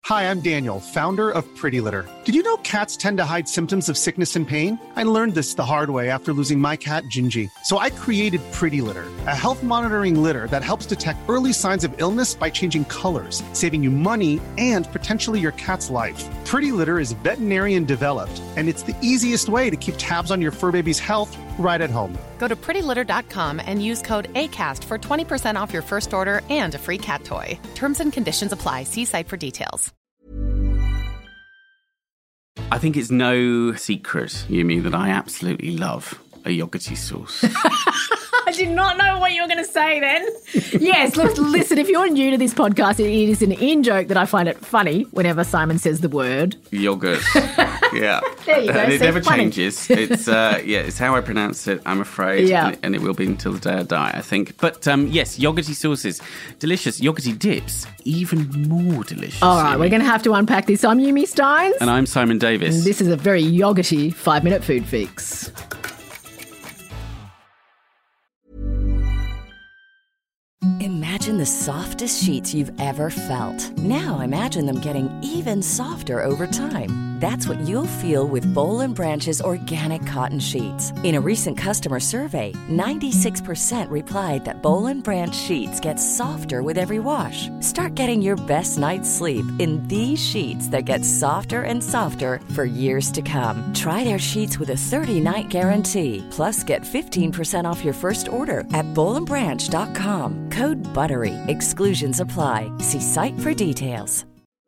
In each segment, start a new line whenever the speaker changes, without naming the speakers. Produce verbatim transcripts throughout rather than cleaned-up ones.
Hi, I'm Daniel, founder of Pretty Litter. Did you know cats tend to hide symptoms of sickness and pain? I learned this the hard way after losing my cat, Gingy. So I created Pretty Litter, a health monitoring litter that helps detect early signs of illness by changing colors, saving you money and potentially your cat's life. Pretty Litter is veterinarian developed, and it's the easiest way to keep tabs on your fur baby's health right at home.
Go to pretty litter dot com and use code ACAST for twenty percent off your first order and a free cat toy. Terms and conditions apply. See site for details.
I think it's no secret, Yumi, that I absolutely love a yogurty sauce.
I did not know what you were going to say then. Yes, look, listen, if you're new to this podcast, it is an in-joke that I find it funny whenever Simon says the word.
Yogurt. Yeah.
There you go.
And it
so
never
funny.
changes. It's uh, yeah, it's how I pronounce it, I'm afraid.
Yeah.
And, it, and it will be until the day I die, I think. But um, yes, yogurty sauces, delicious. Yogurty dips, even more delicious.
All right,
Yumi.
we're going to have to unpack this. I'm Yumi Steins.
And I'm Simon Davis.
And this is a very yogurty five-minute food fix.
Imagine the softest sheets you've ever felt. Now imagine them getting even softer over time. That's what you'll feel with Boll and Branch's organic cotton sheets. In a recent customer survey, ninety-six percent replied that Boll and Branch sheets get softer with every wash. Start getting your best night's sleep in these sheets that get softer and softer for years to come. Try their sheets with a thirty-night guarantee. Plus, get fifteen percent off your first order at boll and branch dot com. Code BUTTERY. Exclusions apply. See site for details.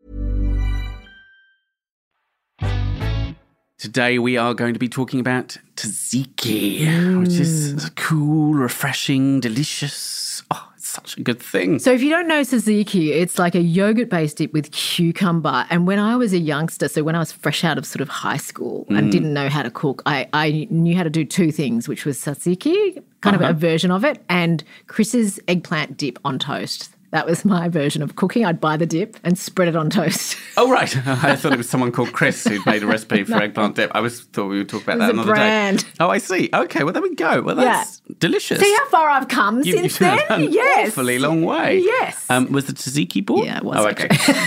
Today we are going to be talking about tzatziki, mm. which is cool, refreshing, delicious. Oh, it's such a good thing.
So if you don't know tzatziki, it's like a yogurt-based dip with cucumber. And when I was a youngster, so when I was fresh out of sort of high school mm. and didn't know how to cook, I, I knew how to do two things, which was tzatziki, kind uh-huh. of a version of it, and Chris's eggplant dip on toast. That was my version of cooking. I'd buy the dip and spread it on toast.
Oh, right. I thought it was someone called Chris who'd made a recipe for no. eggplant dip. I was thought we would talk about that
It was
another
a brand.
day. Oh, I see. Okay, well, there we go. Well, that's yeah. delicious.
See how far I've come
you,
since
you've
then?
An
yes.
awfully long way.
Yes.
Um, was the tzatziki bought?
Yeah, it was.
Oh, okay.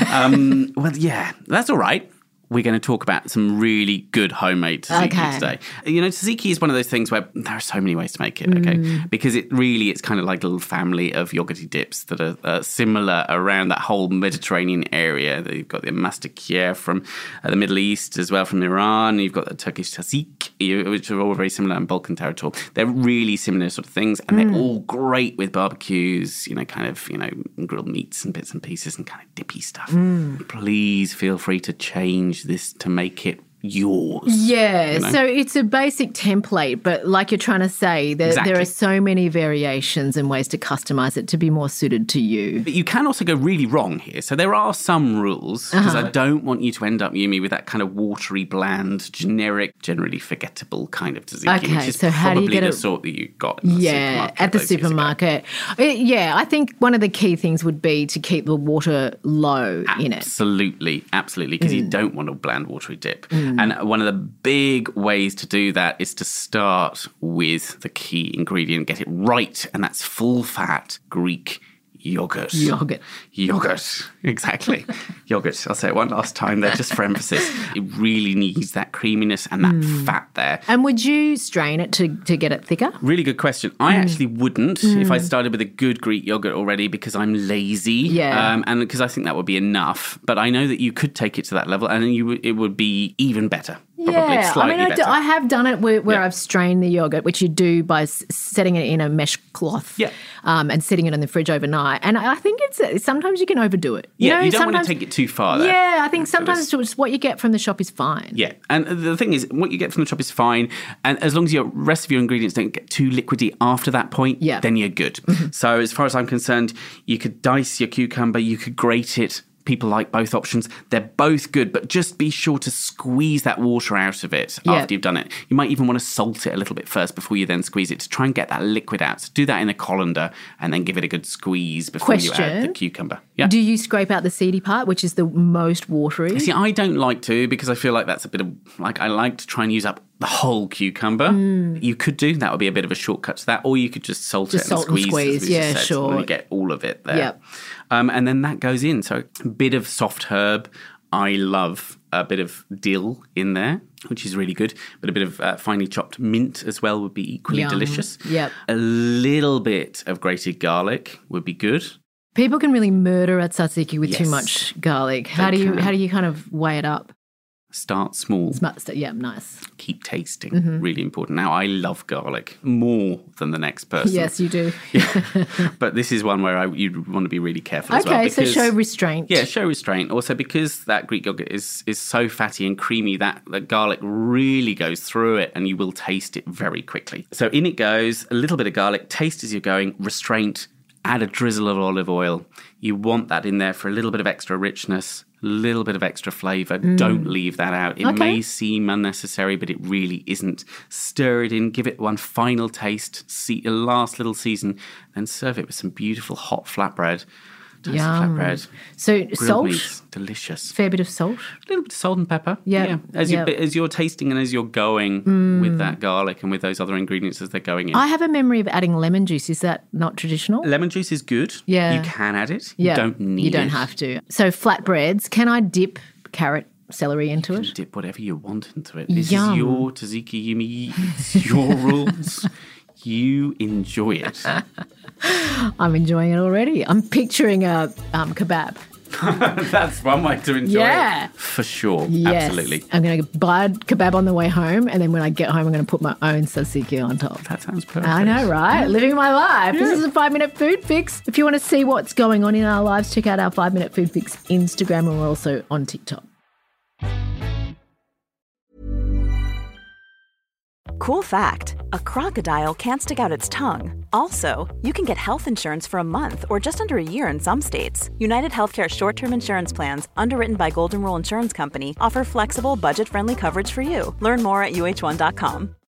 um, well, yeah, that's all right. We're going to talk about some really good homemade tzatziki
okay.
today. You know, tzatziki is one of those things where there are so many ways to make it, okay? Mm. Because it really, it's kind of like a little family of yogurty dips that are uh, similar around that whole Mediterranean area. You've got the mastakir from uh, the Middle East as well, from Iran. You've got the Turkish tzatziki, which are all very similar in Balkan territory. They're really similar sort of things, and mm. they're all great with barbecues, you know, kind of, you know, grilled meats and bits and pieces and kind of dippy stuff. Mm. Please feel free to change this to make it yours.
Yeah,
you know?
So it's a basic template, but like you're trying to say, there,
exactly.
there are so many variations and ways to customise it to be more suited to you.
But you can also go really wrong here. So there are some rules, because uh-huh. I don't want you to end up, Yumi, with that kind of watery, bland, generic, generally forgettable kind of tzatziki,
okay,
which is
so how
probably
do you get
the
it?
sort that you got in the
yeah,
supermarket.
at the supermarket. It, yeah, I think one of the key things would be to keep the water low
absolutely,
in it.
Absolutely, absolutely, because mm. you don't want a bland, watery dip. Mm. And one of the big ways to do that is to start with the key ingredient, get it right, and that's full-fat Greek yogurt.
Yogurt.
Yogurt, exactly. Yogurt. I'll say it one last time there, just for emphasis. It really needs that creaminess and that mm. fat there.
And would you strain it to, to get it thicker?
Really good question. I mm. actually wouldn't mm. if I started with a good Greek yogurt already, because I'm lazy.
Yeah.
Um, and because I think that would be enough. But I know that you could take it to that level and you it would be even better. Probably
yeah,
slightly
I mean, I, do,
better.
I have done it where, where
yeah.
I've strained the yogurt, which you do by s- setting it in a mesh cloth
yeah.
um, and setting it in the fridge overnight. And I think it's sometimes you can overdo it. You
yeah,
know,
you don't want to take it too far, though.
Yeah, I think sometimes it's what you get from the shop is fine.
Yeah, and the thing is, what you get from the shop is fine, and as long as your rest of your ingredients don't get too liquidy after that point,
yeah.
then you're good. Mm-hmm. So as far as I'm concerned, you could dice your cucumber, you could grate it. People like both options. They're both good, but just be sure to squeeze that water out of it
yeah.
after you've done it. You might even want to salt it a little bit first before you then squeeze it to try and get that liquid out. So do that in a colander and then give it a good squeeze before
Question.
you add the cucumber. Yeah.
Do you scrape out the seedy part, which is the most watery?
See, I don't like to, because I feel like that's a bit of, like, I like to try and use up the whole cucumber.
Mm.
You could do, that would be a bit of a shortcut to that, or you could just salt
just
it
salt
and squeeze.
And squeeze.
As we
yeah,
just said,
sure.
and you get all of it there.
Yep.
Um, and then that goes in. So a bit of soft herb. I love a bit of dill in there, which is really good. But a bit of uh, finely chopped mint as well would be equally
Yum.
delicious.
Yep.
A little bit of grated garlic would be good.
People can really murder at tzatziki with
Yes.
too much garlic. How
They
do you
can.
how do you kind of weigh it up?
Start small.
Smart stuff. Yeah, nice.
Keep tasting.
Mm-hmm.
Really important. Now, I love garlic more than the next person.
Yes, you do.
But this is one where I, you'd want to be really careful as well.
Okay, so
because-
show restraint.
Yeah, show restraint. Also, because that Greek yogurt is is so fatty and creamy, that the garlic really goes through it and you will taste it very quickly. So in it goes, a little bit of garlic, taste as you're going, restraint, add a drizzle of olive oil. You want that in there for a little bit of extra richness, a little bit of extra flavour. Don't leave that out. It
Okay.
may seem unnecessary, but it really isn't. Stir it in, give it one final taste, see a last little season, then serve it with some beautiful hot flatbread. Toasted
Yum.
flatbread.
So
Grilled
salt,
meats, delicious.
fair bit of salt.
A little bit of salt and pepper.
Yeah,
As,
yeah.
You, as you're tasting and as you're going with that garlic and with those other ingredients as they're going in.
I have a memory of adding lemon juice. Is that not traditional?
Lemon juice is good.
Yeah.
You can add it.
Yeah,
You don't need
You don't
it.
have to. So flatbreads. Can I dip carrot, celery into it?
Dip whatever you want into it. This
Yum.
is your tzatziki Yumi. It's your rules. You enjoy it.
I'm enjoying it already. I'm picturing a um, kebab.
That's one way to enjoy
Yeah.
it. For sure.
Yes.
Absolutely.
I'm going to buy a kebab on the way home, and then when I get home, I'm going to put my own tzatziki on top.
That sounds perfect.
I know, right? Living my life. This is a five-minute food fix. If you want to see what's going on in our lives, check out our five-minute food fix Instagram, and we're also on TikTok.
Cool fact, a crocodile can't stick out its tongue. Also, you can get health insurance for a month or just under a year in some states. United Healthcare short-term insurance plans, underwritten by Golden Rule Insurance Company, offer flexible, budget-friendly coverage for you. Learn more at U H one dot com.